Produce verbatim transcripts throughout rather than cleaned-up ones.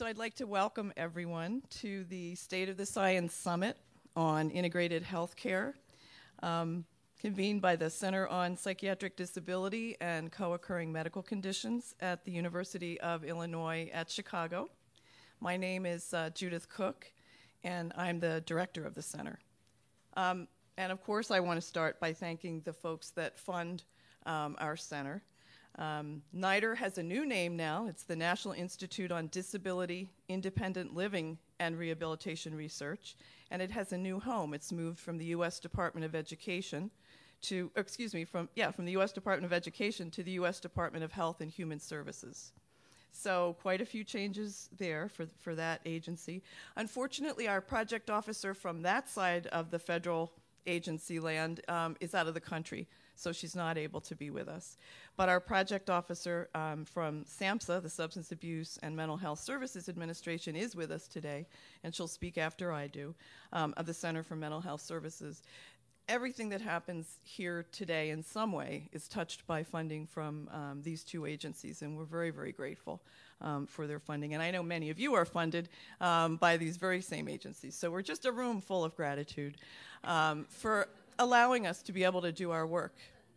So I'd like to welcome everyone to the State of the Science Summit on Integrated Healthcare, um, convened by the Center on Psychiatric Disability and Co-occurring Medical Conditions at the University of Illinois at Chicago. My name is uh, Judith Cook, and I'm the director of the center. Um, and of course, I want to start by thanking the folks that fund um, our center. Um, NIDR has a new name now. It's the National Institute on Disability, Independent Living, and Rehabilitation Research, and it has a new home. It's moved from the U S Department of Education to, excuse me, from, yeah, from the U S Department of Education to the U S Department of Health and Human Services. So quite a few changes there for, for that agency. Unfortunately, our project officer from that side of the federal agency land um, is out of the country, so she's not able to be with us. But our project officer um, from SAMHSA, the Substance Abuse and Mental Health Services Administration, is with us today, and she'll speak after I do, um, of the Center for Mental Health Services. Everything that happens here today in some way is touched by funding from um, these two agencies, and we're very, very grateful um, for their funding. And I know many of you are funded um, by these very same agencies, so we're just a room full of gratitude um, for allowing us to be able to do our work.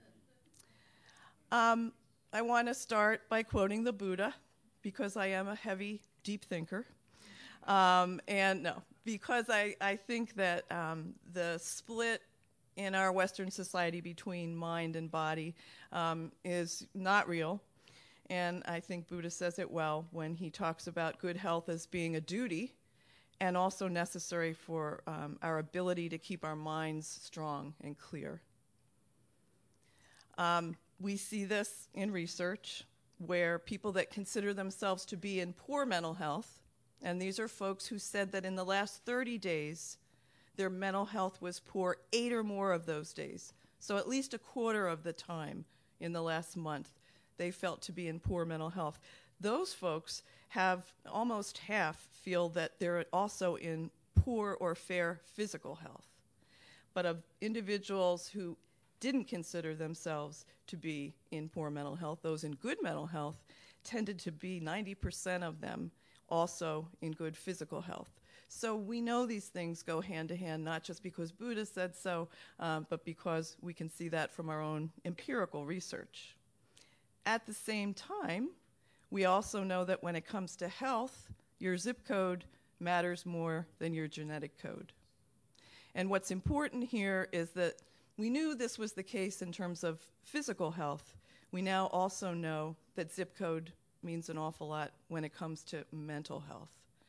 Um, I want to start by quoting the Buddha, because I am a heavy, deep thinker. Um, and no, because I, I think that um, the split in our Western society between mind and body um, is not real. And I think Buddha says it well when he talks about good health as being a duty and also necessary for um, our ability to keep our minds strong and clear. Um, we see this in research where people that consider themselves to be in poor mental health, and these are folks who said that in the last thirty days, their mental health was poor eight or more of those days. So at least a quarter of the time in the last month, they felt to be in poor mental health. Those folks have almost half feel that they're also in poor or fair physical health. But of individuals who didn't consider themselves to be in poor mental health, those in good mental health tended to be ninety percent of them also in good physical health. So we know these things go hand to hand, not just because Buddha said so, um, but because we can see that from our own empirical research. At the same time, we also know that when it comes to health, your zip code matters more than your genetic code. And what's important here is that we knew this was the case in terms of physical health. We now also know that zip code means an awful lot when it comes to mental health.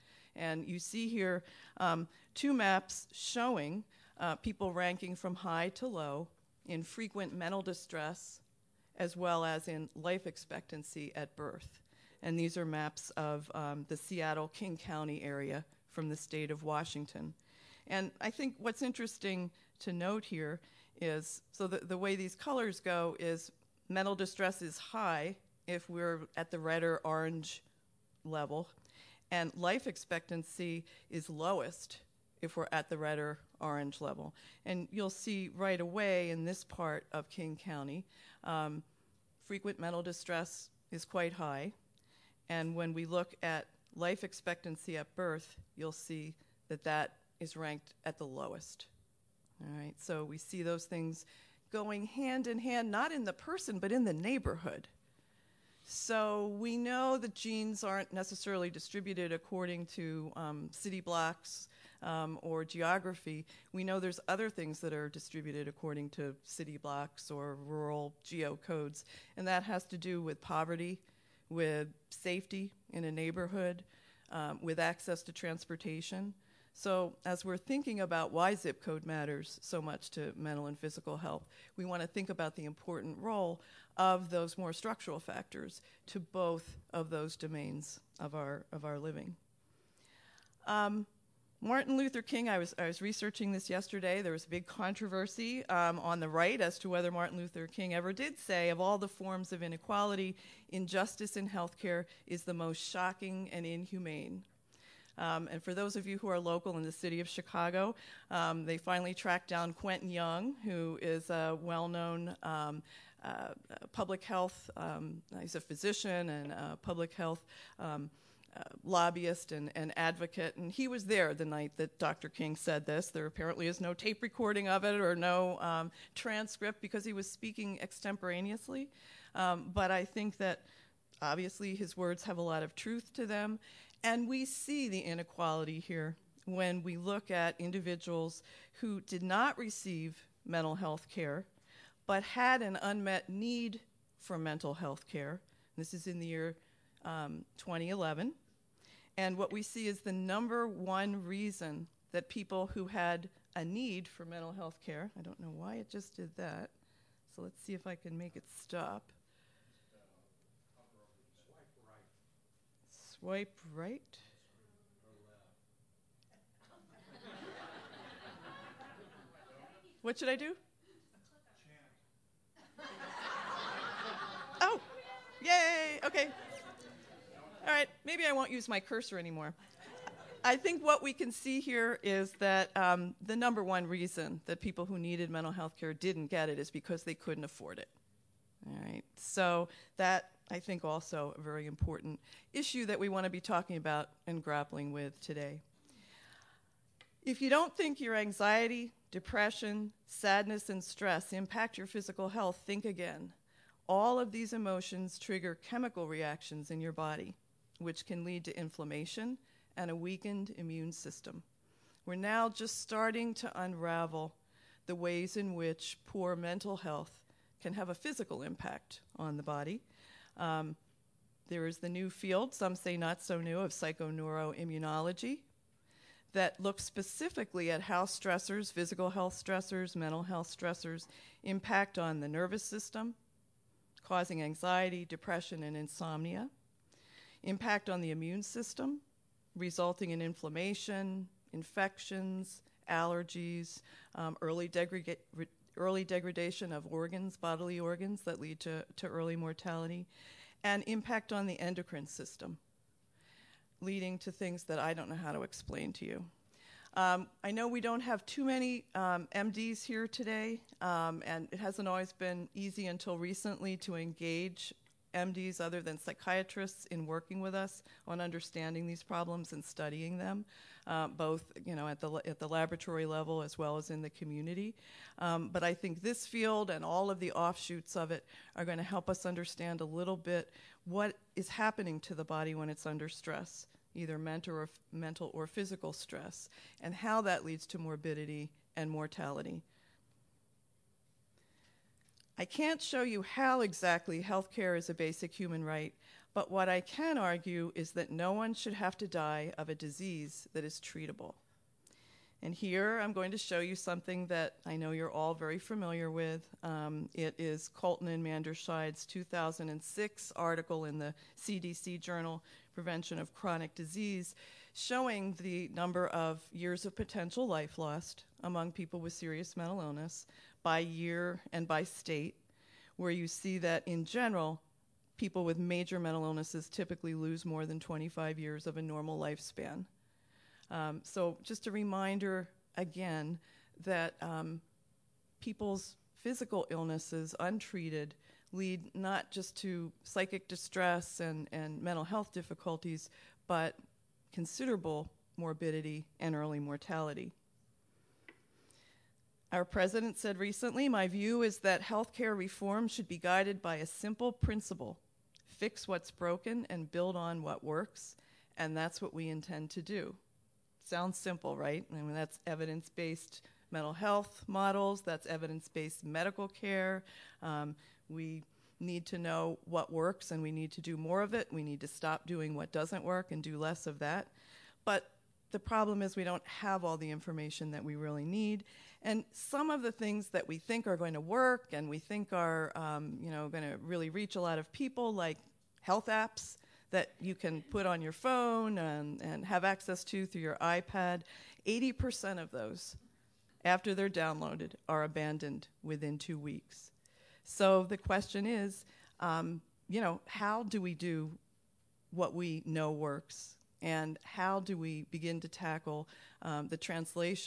And you see here um, two maps showing uh, people ranking from high to low in frequent mental distress as well as in life expectancy at birth. And these are maps of um, the Seattle-King County area from the state of Washington. And I think what's interesting to note here is, so the, the way these colors go is mental distress is high if we're at the red or orange level, and life expectancy is lowest if we're at the red or orange level. And you'll see right away in this part of King County, um, frequent mental distress is quite high. And when we look at life expectancy at birth, you'll see that that is ranked at the lowest. All right, so we see those things going hand in hand, not in the person, but in the neighborhood. So we know that genes aren't necessarily distributed according to um, city blocks um, or geography. We know there's other things that are distributed according to city blocks or rural geocodes, and that has to do with poverty, with safety in a neighborhood, um, with access to transportation. So as we're thinking about why zip code matters so much to mental and physical health, we want to think about the important role of those more structural factors to both of those domains of our of our living. Um, Martin Luther King, I was, I was researching this yesterday. There was a big controversy um, on the right as to whether Martin Luther King ever did say, of all the forms of inequality, injustice in healthcare is the most shocking and inhumane. Um, and for those of you who are local in the city of Chicago, um, they finally tracked down Quentin Young, who is a well-known um, uh, public health, um, he's a physician and uh, public health um, uh, lobbyist and, and advocate, and he was there the night that Doctor King said this. There apparently is no tape recording of it or no um, transcript because he was speaking extemporaneously. Um, but I think that obviously his words have a lot of truth to them, and we see the inequality here when we look at individuals who did not receive mental health care but had an unmet need for mental health care. This is in the year um, twenty eleven. And what we see is the number one reason that people who had a need for mental health care, I don't know why it just did that, so let's see if I can make it stop. Swipe right. What should I do? Oh, yay, okay. All right, maybe I won't use my cursor anymore. I think what we can see here is that um, the number one reason that people who needed mental health care didn't get it is because they couldn't afford it. All right, so that, I think, also a very important issue that we want to be talking about and grappling with today. If you don't think your anxiety, depression, sadness, and stress impact your physical health, think again. All of these emotions trigger chemical reactions in your body, which can lead to inflammation and a weakened immune system. We're now just starting to unravel the ways in which poor mental health can have a physical impact on the body. Um, there is the new field, some say not so new, of psychoneuroimmunology that looks specifically at how stressors, physical health stressors, mental health stressors, impact on the nervous system, causing anxiety, depression, and insomnia, impact on the immune system, resulting in inflammation, infections, allergies, um, early, degrega- re- early degradation of organs, bodily organs that lead to, to early mortality, and impact on the endocrine system, leading to things that I don't know how to explain to you. Um, I know we don't have too many um, M Ds here today, um, and it hasn't always been easy until recently to engage M Ds other than psychiatrists in working with us on understanding these problems and studying them, uh, both you know at the at the laboratory level as well as in the community. Um, but I think this field and all of the offshoots of it are going to help us understand a little bit what is happening to the body when it's under stress, either mental or, mental or physical stress, and how that leads to morbidity and mortality. I can't show you how exactly healthcare is a basic human right, but what I can argue is that no one should have to die of a disease that is treatable. And here I'm going to show you something that I know you're all very familiar with. Um, it is Colton and Manderscheid's two thousand six article in the C D C journal, Prevention of Chronic Disease, showing the number of years of potential life lost among people with serious mental illness by year and by state, where you see that in general, people with major mental illnesses typically lose more than twenty-five years of a normal lifespan. Um, so just a reminder again that um, people's physical illnesses untreated lead not just to psychic distress and, and mental health difficulties, but considerable morbidity and early mortality. Our president said recently, "My view is that healthcare reform should be guided by a simple principle: fix what's broken and build on what works," and that's what we intend to do. Sounds simple, right? I mean, that's evidence-based mental health models, that's evidence-based medical care. Um, we need to know what works and we need to do more of it. We need to stop doing what doesn't work and do less of that. But the problem is we don't have all the information that we really need. And some of the things that we think are going to work and we think are um, you know, going to really reach a lot of people, like health apps that you can put on your phone and, and have access to through your iPad, eighty percent of those, after they're downloaded, are abandoned within two weeks. So the question is, um, you know, how do we do what we know works? And how do we begin to tackle um, the translation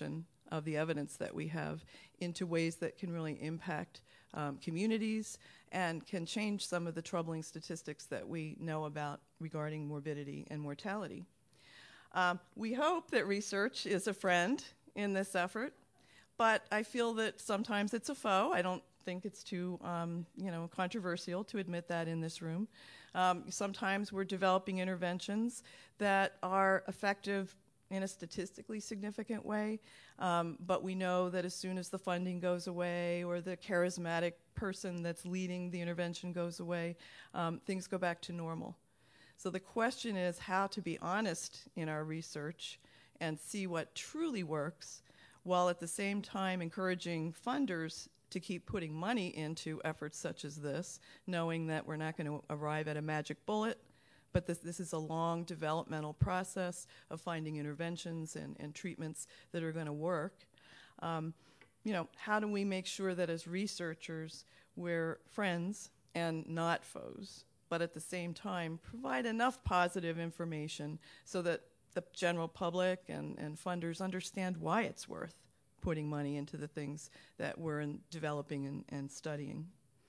of the evidence that we have into ways that can really impact um, communities and can change some of the troubling statistics that we know about regarding morbidity and mortality. Um, we hope that research is a friend in this effort, but I feel that sometimes it's a foe. I don't think it's too um, you know, controversial to admit that in this room. Um, sometimes we're developing interventions that are effective in a statistically significant way, um, but we know that as soon as the funding goes away or the charismatic person that's leading the intervention goes away, um, things go back to normal. So the question is how to be honest in our research and see what truly works, while at the same time encouraging funders to keep putting money into efforts such as this, knowing that we're not going to arrive at a magic bullet, but this, this is a long developmental process of finding interventions and, and treatments that are going to work. Um, you know, how do we make sure that as researchers we're friends and not foes, but at the same time provide enough positive information so that the general public and, and funders understand why it's worth putting money into the things that we're in developing and, and studying.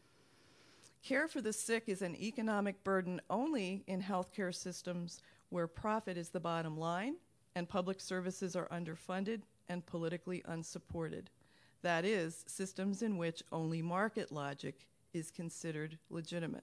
Care for the sick is an economic burden only in healthcare systems where profit is the bottom line and public services are underfunded and politically unsupported. That is, systems in which only market logic is considered legitimate.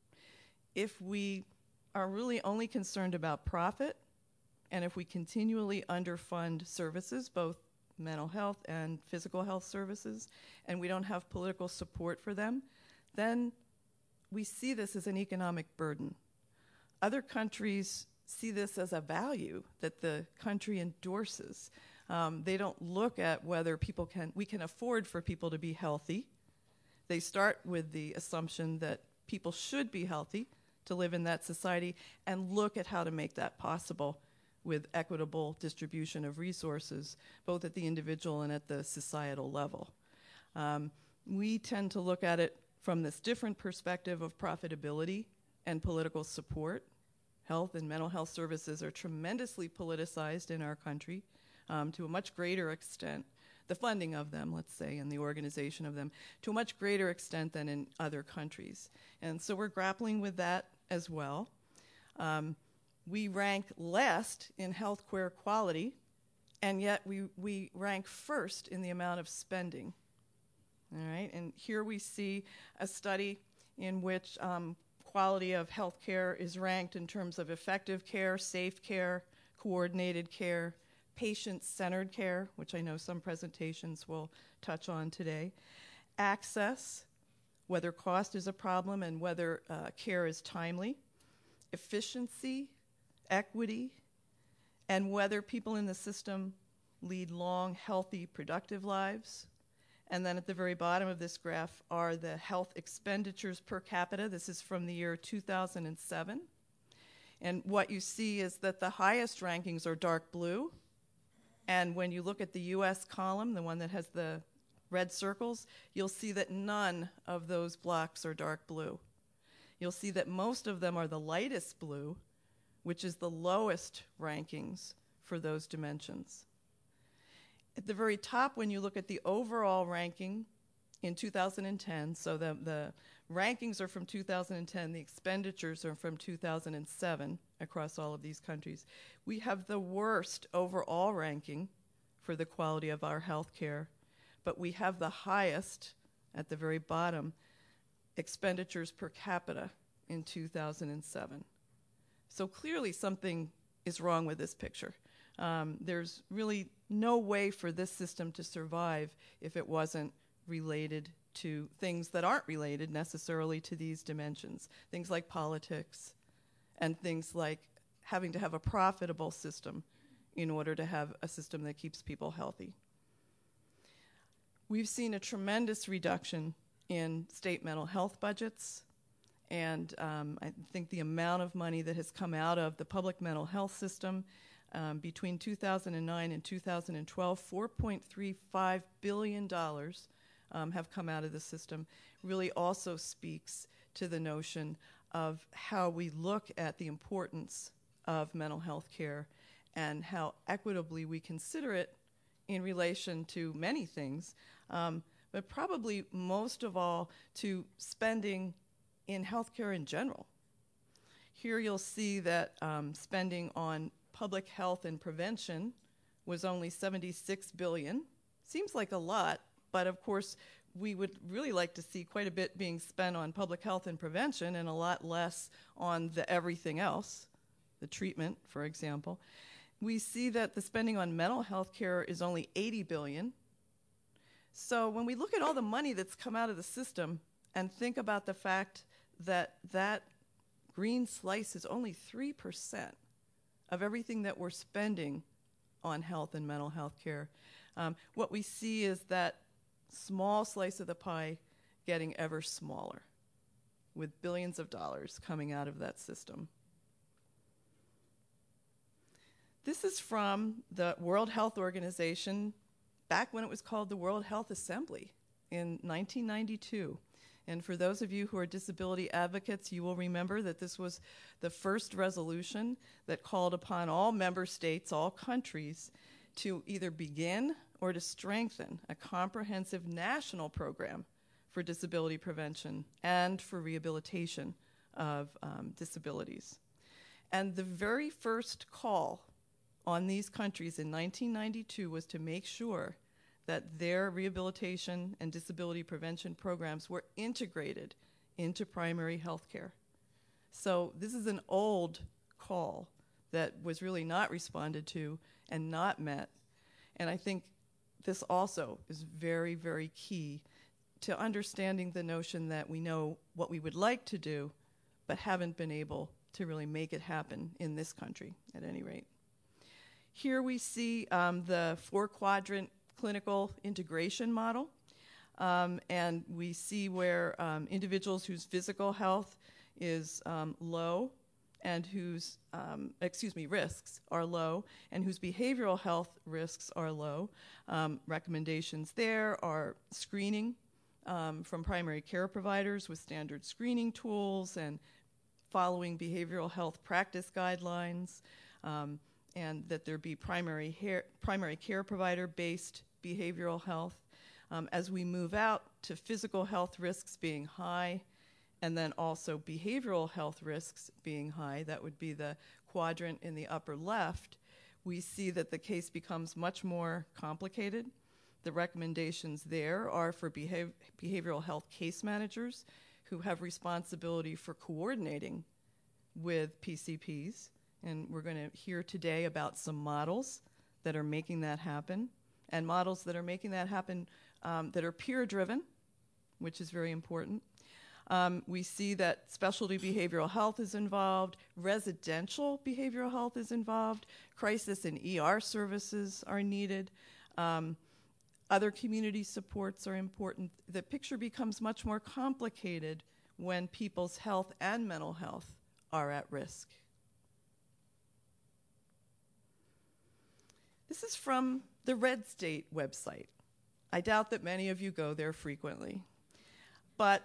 If we are really only concerned about profit, and if we continually underfund services, both mental health and physical health services, and we don't have political support for them, then we see this as an economic burden. Other countries see this as a value that the country endorses. Um, they don't look at whether people can, we can afford for people to be healthy. They start with the assumption that people should be healthy to live in that society and look at how to make that possible with equitable distribution of resources, both at the individual and at the societal level. Um, we tend to look at it from this different perspective of profitability and political support. Health and mental health services are tremendously politicized in our country um, to a much greater extent, the funding of them, let's say, and the organization of them, to a much greater extent than in other countries. And so we're grappling with that as well. Um, we rank last in healthcare quality, and yet we, we rank first in the amount of spending. All right, and here we see a study in which um, quality of health care is ranked in terms of effective care, safe care, coordinated care, patient-centered care, which I know some presentations will touch on today, access, whether cost is a problem and whether uh, care is timely, efficiency, equity, and whether people in the system lead long, healthy, productive lives. And then at the very bottom of this graph are the health expenditures per capita. This is from the year two thousand seven. And what you see is that the highest rankings are dark blue. And when you look at the U S column, the one that has the red circles, you'll see that none of those blocks are dark blue. You'll see that most of them are the lightest blue, which is the lowest rankings for those dimensions. At the very top, when you look at the overall ranking in two thousand ten, so the, the rankings are from two thousand ten, the expenditures are from two thousand seven across all of these countries, we have the worst overall ranking for the quality of our health care, but we have the highest, at the very bottom, expenditures per capita in two thousand seven. So clearly something is wrong with this picture. Um, there's really no way for this system to survive if it wasn't related to things that aren't related necessarily to these dimensions, things like politics and things like having to have a profitable system in order to have a system that keeps people healthy. We've seen a tremendous reduction in state mental health budgets, and um, I think the amount of money that has come out of the public mental health system Um, between two thousand nine and two thousand twelve, four point three five billion dollars um, have come out of the system, really also speaks to the notion of how we look at the importance of mental health care and how equitably we consider it in relation to many things, um, but probably most of all to spending in healthcare in general. Here you'll see that um, spending on public health and prevention was only seventy-six billion dollars. Seems like a lot, but of course we would really like to see quite a bit being spent on public health and prevention and a lot less on the everything else, the treatment, for example. We see that the spending on mental health care is only eighty billion dollars. So when we look at all the money that's come out of the system and think about the fact that that green slice is only three percent of everything that we're spending on health and mental health care, um, what we see is that small slice of the pie getting ever smaller, with billions of dollars coming out of that system. This is from the World Health Organization back when it was called the World Health Assembly in nineteen ninety-two. And for those of you who are disability advocates, you will remember that this was the first resolution that called upon all member states, all countries, to either begin or to strengthen a comprehensive national program for disability prevention and for rehabilitation of um, disabilities. And the very first call on these countries in nineteen ninety-two was to make sure that their rehabilitation and disability prevention programs were integrated into primary health care. So this is an old call that was really not responded to and not met. And I think this also is very, very key to understanding the notion that we know what we would like to do, but haven't been able to really make it happen in this country, at any rate. Here we see um, the four-quadrant clinical integration model, um, and we see where um, individuals whose physical health is um, low and whose, um, excuse me, risks are low, and whose behavioral health risks are low. Um, recommendations there are screening um, from primary care providers with standard screening tools and following behavioral health practice guidelines, um, and that there be primary, hair, primary care provider-based behavioral health. Um, as we move out to physical health risks being high, and then also behavioral health risks being high, that would be the quadrant in the upper left, we see that the case becomes much more complicated. The recommendations there are for behav behavioral health case managers who have responsibility for coordinating with P C Ps. And we're going to hear today about some models that are making that happen, and models that are making that happen um, that are peer-driven, which is very important. Um, we see that specialty behavioral health is involved, residential behavioral health is involved, crisis and E R services are needed, um, other community supports are important. The picture becomes much more complicated when people's health and mental health are at risk. This is from the Red State website. I doubt that many of you go there frequently. But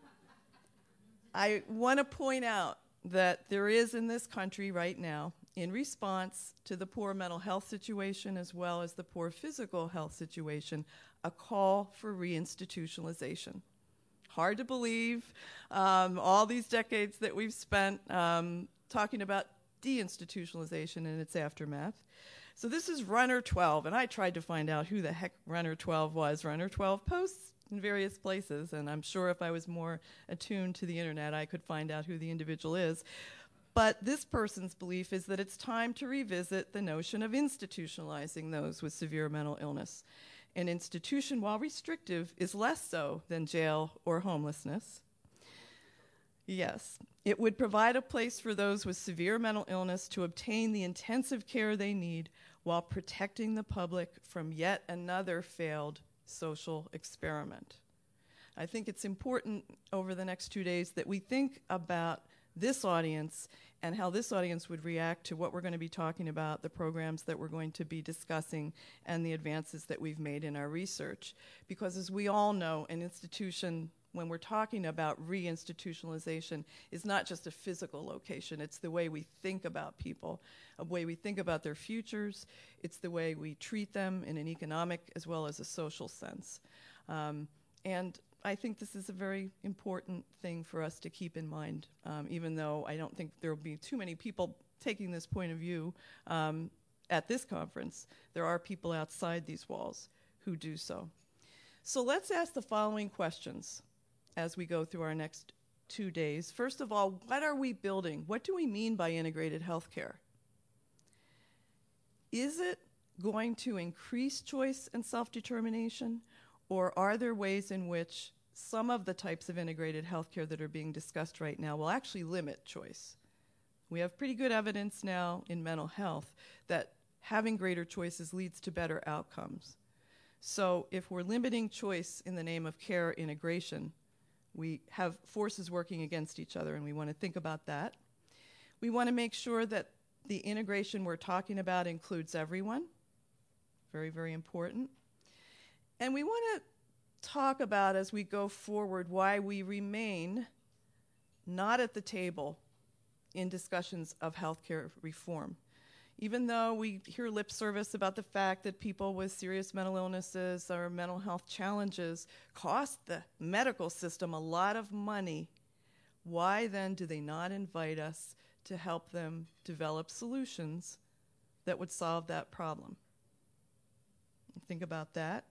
I want to point out that there is in this country right now, in response to the poor mental health situation as well as the poor physical health situation, a call for reinstitutionalization. Hard to believe, um, all these decades that we've spent um, talking about deinstitutionalization and its aftermath. So this is Runner twelve, and I tried to find out who the heck Runner twelve was. Runner twelve posts in various places, and I'm sure if I was more attuned to the internet, I could find out who the individual is. But this person's belief is that it's time to revisit the notion of institutionalizing those with severe mental illness. An institution, while restrictive, is less so than jail or homelessness. Yes, it would provide a place for those with severe mental illness to obtain the intensive care they need while protecting the public from yet another failed social experiment. I think it's important over the next two days that we think about this audience and how this audience would react to what we're going to be talking about, the programs that we're going to be discussing, and the advances that we've made in our research. Because as we all know, an institution when we're talking about reinstitutionalization is not just a physical location. It's the way we think about people, a way we think about their futures. It's the way we treat them in an economic as well as a social sense. Um, and I think this is a very important thing for us to keep in mind, um, even though I don't think there will be too many people taking this point of view um, at this conference. There are people outside these walls who do so. So let's ask the following questions as we go through our next two days. First of all, what are we building? What do we mean by integrated healthcare? Is it going to increase choice and self-determination, or are there ways in which some of the types of integrated healthcare that are being discussed right now will actually limit choice? We have pretty good evidence now in mental health that having greater choices leads to better outcomes. So if we're limiting choice in the name of care integration, we have forces working against each other, and we want to think about that. We want to make sure that the integration we're talking about includes everyone. Very, very important. And we want to talk about, as we go forward, why we remain not at the table in discussions of healthcare reform. Even though we hear lip service about the fact that people with serious mental illnesses or mental health challenges cost the medical system a lot of money, why then do they not invite us to help them develop solutions that would solve that problem? Think about that.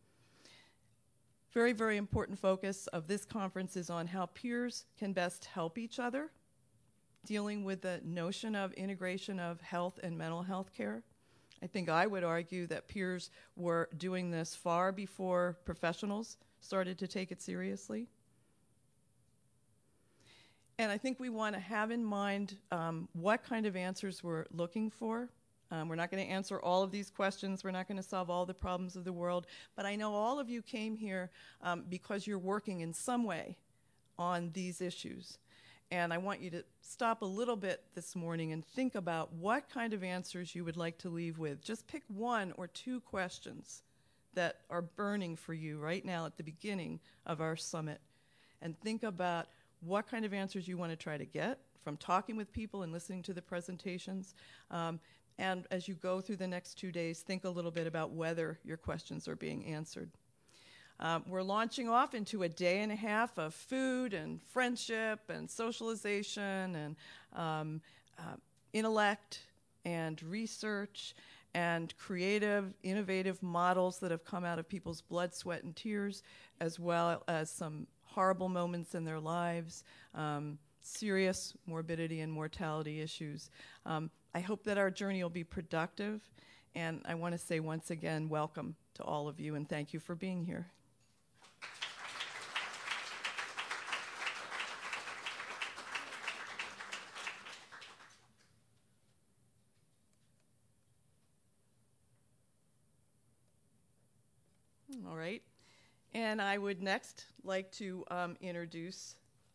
Very, very important focus of this conference is on how peers can best help each other, dealing with the notion of integration of health and mental health care. I think I would argue that peers were doing this far before professionals started to take it seriously. And I think we want to have in mind um, what kind of answers we're looking for. Um, we're not going to answer all of these questions. We're not going to solve all the problems of the world. But I know all of you came here um, because you're working in some way on these issues. And I want you to stop a little bit this morning and think about what kind of answers you would like to leave with. Just pick one or two questions that are burning for you right now at the beginning of our summit. And think about what kind of answers you want to try to get from talking with people and listening to the presentations. Um, and as you go through the next two days, think a little bit about whether your questions are being answered. Um, we're launching off into a day and a half of food and friendship and socialization and um, uh, intellect and research and creative, innovative models that have come out of people's blood, sweat, and tears, as well as some horrible moments in their lives, um, serious morbidity and mortality issues. Um, I hope that our journey will be productive, and I want to say once again, welcome to all of you, and thank you for being here. All right. And I would next like to um, introduce